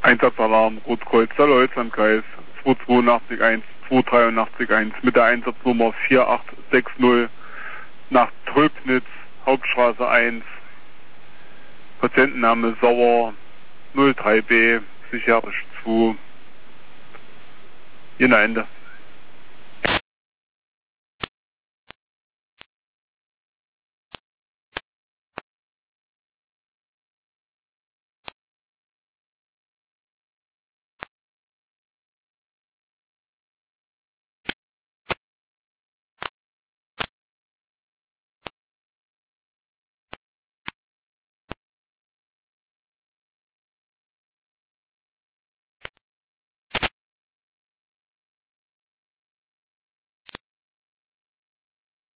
Einsatzalarm, Rotkreuz, Deutschlandkreis, 282.1, 283.1 mit der Einsatznummer 4860 nach Tröbnitz, Hauptstraße 1, Patientenname Sauer, 03b, psychiatrisch 2. Ende.